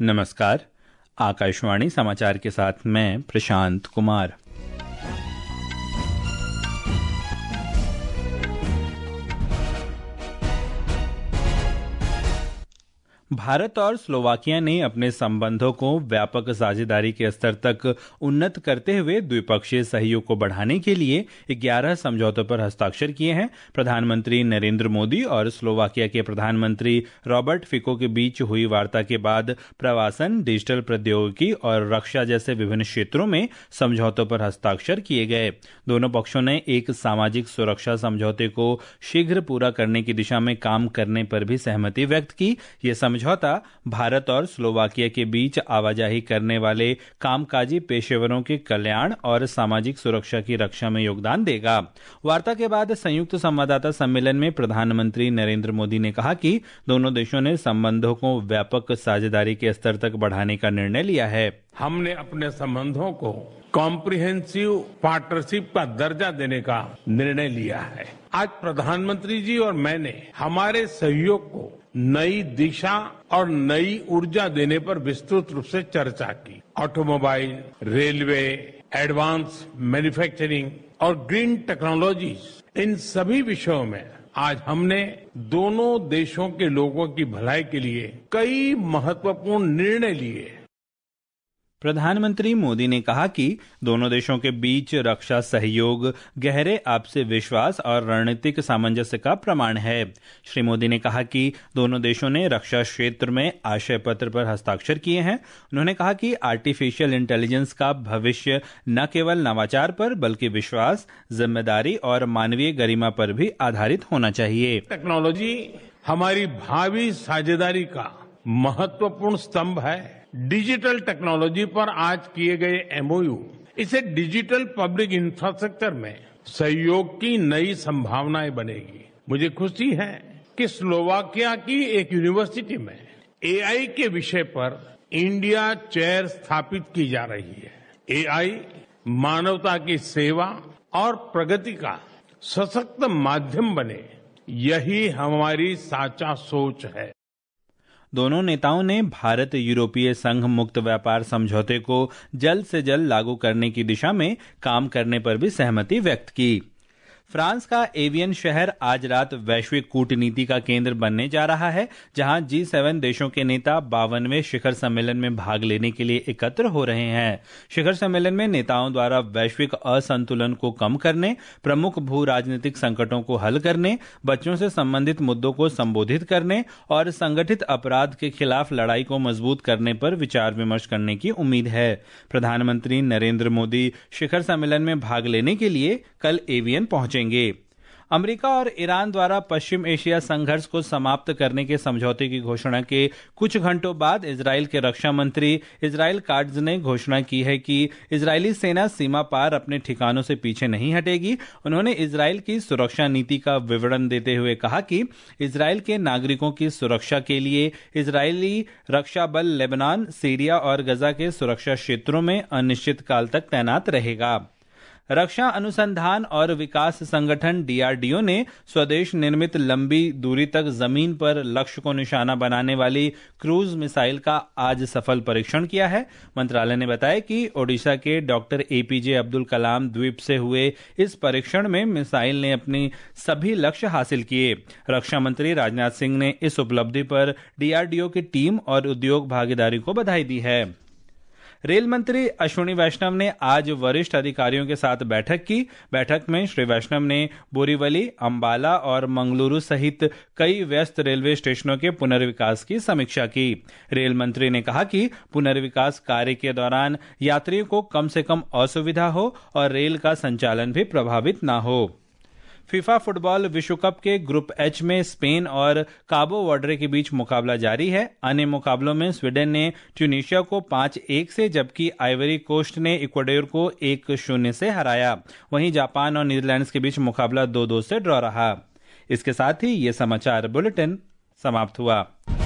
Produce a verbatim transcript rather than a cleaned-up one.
नमस्कार। आकाशवाणी समाचार के साथ मैं प्रशांत कुमार। भारत और स्लोवाकिया ने अपने संबंधों को व्यापक साझेदारी के स्तर तक उन्नत करते हुए द्विपक्षीय सहयोग को बढ़ाने के लिए ग्यारह समझौतों पर हस्ताक्षर किए हैं। प्रधानमंत्री नरेंद्र मोदी और स्लोवाकिया के प्रधानमंत्री रॉबर्ट फिको के बीच हुई वार्ता के बाद प्रवासन, डिजिटल प्रौद्योगिकी और रक्षा जैसे विभिन्न क्षेत्रों में समझौतों पर हस्ताक्षर किए गए। दोनों पक्षों ने एक सामाजिक सुरक्षा समझौते को शीघ्र पूरा करने की दिशा में काम करने पर भी सहमति व्यक्त की। ये समझौता भारत और स्लोवाकिया के बीच आवाजाही करने वाले कामकाजी पेशेवरों के कल्याण और सामाजिक सुरक्षा की रक्षा में योगदान देगा। वार्ता के बाद संयुक्त संवाददाता सम्मेलन में प्रधानमंत्री नरेंद्र मोदी ने कहा कि दोनों देशों ने संबंधों को व्यापक साझेदारी के स्तर तक बढ़ाने का निर्णय लिया है। हमने अपने संबंधों को कॉम्प्रिहेंसिव पार्टनरशिप का दर्जा देने का निर्णय लिया है। आज प्रधानमंत्री जी और मैंने हमारे सहयोग को नई दिशा और नई ऊर्जा देने पर विस्तृत रूप से चर्चा की। ऑटोमोबाइल, रेलवे, एडवांस मैन्युफैक्चरिंग और ग्रीन टेक्नोलॉजीज, इन सभी विषयों में आज हमने दोनों देशों के लोगों की भलाई के लिए कई महत्वपूर्ण निर्णय लिए। प्रधानमंत्री मोदी ने कहा कि दोनों देशों के बीच रक्षा सहयोग गहरे आपसी विश्वास और रणनीतिक सामंजस्य का प्रमाण है। श्री मोदी ने कहा कि दोनों देशों ने रक्षा क्षेत्र में आशय पत्र पर हस्ताक्षर किए हैं। उन्होंने कहा कि आर्टिफिशियल इंटेलिजेंस का भविष्य न केवल नवाचार पर बल्कि विश्वास, जिम्मेदारी और मानवीय गरिमा पर भी आधारित होना चाहिए। टेक्नोलॉजी हमारी भावी साझेदारी का महत्वपूर्ण स्तंभ है। डिजिटल टेक्नोलॉजी पर आज किए गए एमओयू इसे डिजिटल पब्लिक इंफ्रास्ट्रक्चर में सहयोग की नई संभावनाएं बनेगी। मुझे खुशी है कि स्लोवाकिया की एक यूनिवर्सिटी में एआई के विषय पर इंडिया चेयर स्थापित की जा रही है। एआई मानवता की सेवा और प्रगति का सशक्त माध्यम बने, यही हमारी साचा सोच है। दोनों नेताओं ने भारत यूरोपीय संघ मुक्त व्यापार समझौते को जल्द से जल्द लागू करने की दिशा में काम करने पर भी सहमति व्यक्त की। फ्रांस का एवियन शहर आज रात वैश्विक कूटनीति का केंद्र बनने जा रहा है, जहां जी सेवन देशों के नेता बावनवें शिखर सम्मेलन में भाग लेने के लिए एकत्र हो रहे हैं। शिखर सम्मेलन में नेताओं द्वारा वैश्विक असंतुलन को कम करने, प्रमुख भू राजनीतिक संकटों को हल करने, बच्चों से संबंधित मुद्दों को संबोधित करने और संगठित अपराध के खिलाफ लड़ाई को मजबूत करने पर विचार विमर्श करने की उम्मीद है। प्रधानमंत्री नरेंद्र मोदी शिखर सम्मेलन में भाग लेने के लिए कल एवियन पहुंचे। अमेरिका और ईरान द्वारा पश्चिम एशिया संघर्ष को समाप्त करने के समझौते की घोषणा के कुछ घंटों बाद इजराइल के रक्षा मंत्री इजराइल काट्ज ने घोषणा की है कि इजरायली सेना सीमा पार अपने ठिकानों से पीछे नहीं हटेगी। उन्होंने इजराइल की सुरक्षा नीति का विवरण देते हुए कहा कि इजराइल के नागरिकों की सुरक्षा के लिए इजरायली रक्षा बल लेबनान, सीरिया और गजा के सुरक्षा क्षेत्रों में अनिश्चित काल तक तैनात रहेगा। रक्षा अनुसंधान और विकास संगठन डीआरडीओ ने स्वदेश निर्मित लंबी दूरी तक जमीन पर लक्ष्य को निशाना बनाने वाली क्रूज मिसाइल का आज सफल परीक्षण किया है। मंत्रालय ने बताया कि ओडिशा के डॉक्टर एपीजे अब्दुल कलाम द्वीप से हुए इस परीक्षण में मिसाइल ने अपनी सभी लक्ष्य हासिल किए। रक्षा मंत्री राजनाथ सिंह ने इस उपलब्धि पर डीआरडीओ की टीम और उद्योग भागीदारी को बधाई दी है। रेल मंत्री अश्विनी वैष्णव ने आज वरिष्ठ अधिकारियों के साथ बैठक की। बैठक में श्री वैष्णव ने बोरीवली, अंबाला और मंगलुरु सहित कई व्यस्त रेलवे स्टेशनों के पुनर्विकास की समीक्षा की। रेल मंत्री ने कहा कि पुनर्विकास कार्य के दौरान यात्रियों को कम से कम असुविधा हो और रेल का संचालन भी प्रभावित न हो। फीफा फुटबॉल विश्व कप के ग्रुप एच में स्पेन और काबो वर्डे के बीच मुकाबला जारी है। अन्य मुकाबलों में स्वीडन ने ट्यूनीशिया को पांच एक से, जबकि आइवरी कोस्ट ने इक्वाडोर को एक शून्य से हराया। वहीं जापान और नीदरलैंड्स के बीच मुकाबला दो दो से ड्रॉ रहा। इसके साथ ही ये समाचार बुलेटिन समाप्त हुआ।